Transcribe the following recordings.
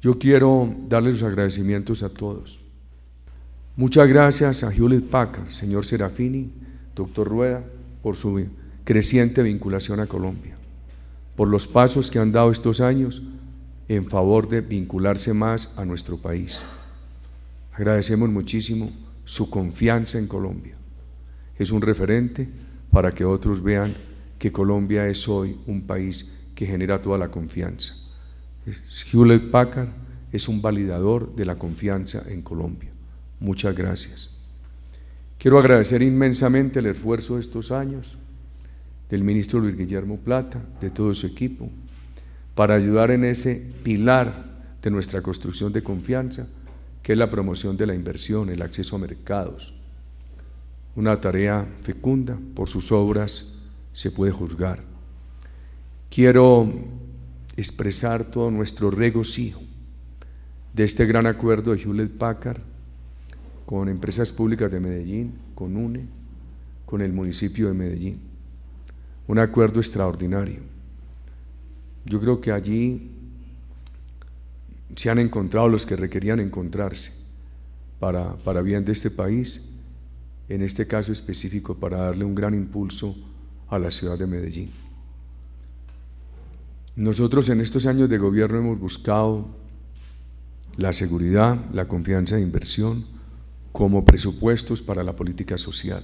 Yo quiero darles los agradecimientos a todos. Muchas gracias a Hewlett Packard, señor Serafini, doctor Rueda, por su creciente vinculación a Colombia, por los pasos que han dado estos años en favor de vincularse más a nuestro país. Agradecemos muchísimo su confianza en Colombia. Es un referente para que otros vean que Colombia es hoy un país que genera toda la confianza. Hewlett Packard es un validador de la confianza en Colombia. Muchas gracias. Quiero agradecer inmensamente el esfuerzo de estos años del ministro Luis Guillermo Plata, de todo su equipo, para ayudar en ese pilar de nuestra construcción de confianza, que es la promoción de la inversión, el acceso a mercados. Una tarea fecunda, por sus obras se puede juzgar. Quiero expresar todo nuestro regocijo de este gran acuerdo de Hewlett Packard con Empresas Públicas de Medellín, con UNE, con el municipio de Medellín. Un acuerdo extraordinario. Yo creo que allí se han encontrado los que requerían encontrarse para bien de este país, en este caso específico para darle un gran impulso a la ciudad de Medellín. Nosotros en estos años de gobierno hemos buscado la seguridad, la confianza de inversión como presupuestos para la política social.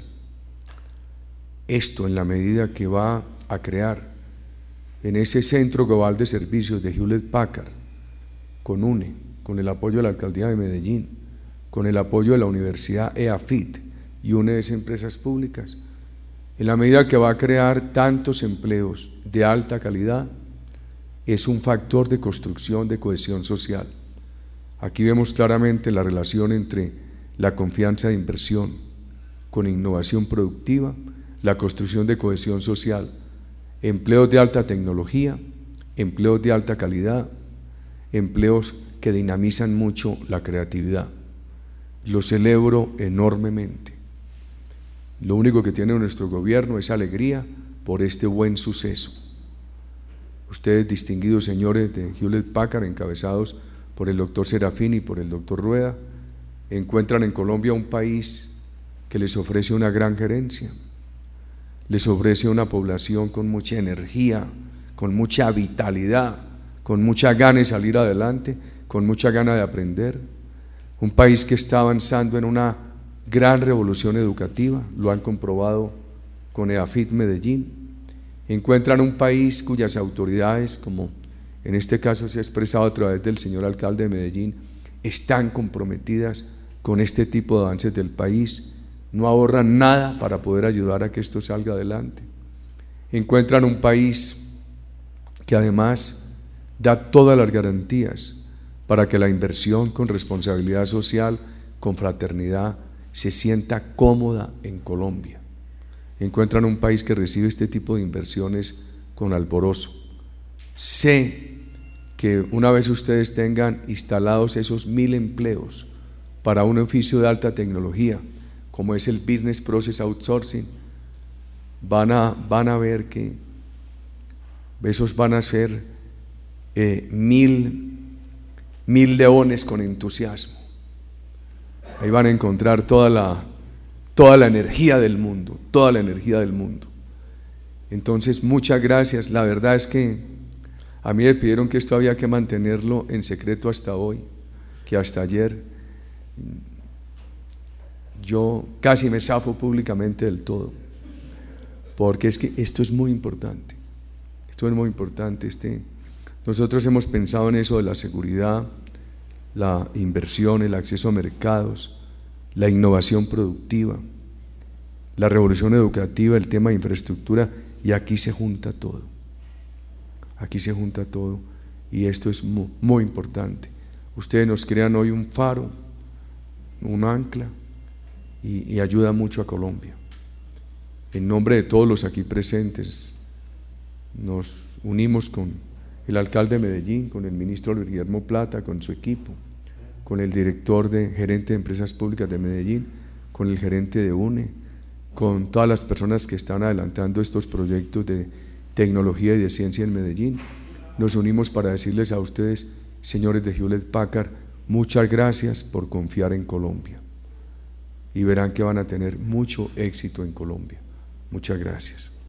Esto en la medida que va a crear en ese centro global de servicios de Hewlett Packard, con UNE, con el apoyo de la Alcaldía de Medellín, con el apoyo de la Universidad EAFIT y UNE de Empresas Públicas, en la medida que va a crear tantos empleos de alta calidad, es un factor de construcción de cohesión social. Aquí vemos claramente la relación entre la confianza de inversión con innovación productiva, la construcción de cohesión social, empleos de alta tecnología, empleos de alta calidad, empleos que dinamizan mucho la creatividad. Lo celebro enormemente. Lo único que tiene nuestro gobierno es alegría por este buen suceso. Ustedes, distinguidos señores de Hewlett Packard, encabezados por el doctor Serafini y por el doctor Rueda, encuentran en Colombia un país que les ofrece una gran gerencia, les ofrece una población con mucha energía, con mucha vitalidad, con mucha gana de salir adelante, con mucha gana de aprender, un país que está avanzando en una gran revolución educativa, lo han comprobado con EAFIT Medellín. Encuentran un país cuyas autoridades, como en este caso se ha expresado a través del señor alcalde de Medellín, están comprometidas con este tipo de avances del país, no ahorran nada para poder ayudar a que esto salga adelante. Encuentran un país que además da todas las garantías para que la inversión con responsabilidad social, con fraternidad, se sienta cómoda en Colombia. Encuentran un país que recibe este tipo de inversiones con alborozo. Sé que una vez ustedes tengan instalados esos 1000 empleos para un oficio de alta tecnología, como es el Business Process Outsourcing, van a ver que esos van a ser 1000 leones con entusiasmo. Ahí van a encontrar toda la energía del mundo, toda la energía del mundo. Entonces, muchas gracias. La verdad es que a mí me pidieron que esto había que mantenerlo en secreto hasta hoy, que hasta ayer yo casi me zafo públicamente del todo, porque es que esto es muy importante. Esto es muy importante. Nosotros hemos pensado en eso de la seguridad, la inversión, el acceso a mercados, la innovación productiva, la revolución educativa, el tema de infraestructura, y aquí se junta todo. Aquí se junta todo y esto es muy, muy importante. Ustedes nos crean hoy un faro, un ancla y ayuda mucho a Colombia. En nombre de todos los aquí presentes, nos unimos con el alcalde de Medellín, con el ministro Luis Guillermo Plata, con su equipo, con el director gerente de Empresas Públicas de Medellín, con el gerente de UNE, con todas las personas que están adelantando estos proyectos de tecnología y de ciencia en Medellín. Nos unimos para decirles a ustedes señores de Hewlett Packard, muchas gracias por confiar en Colombia. Y verán que van a tener mucho éxito en Colombia. Muchas gracias.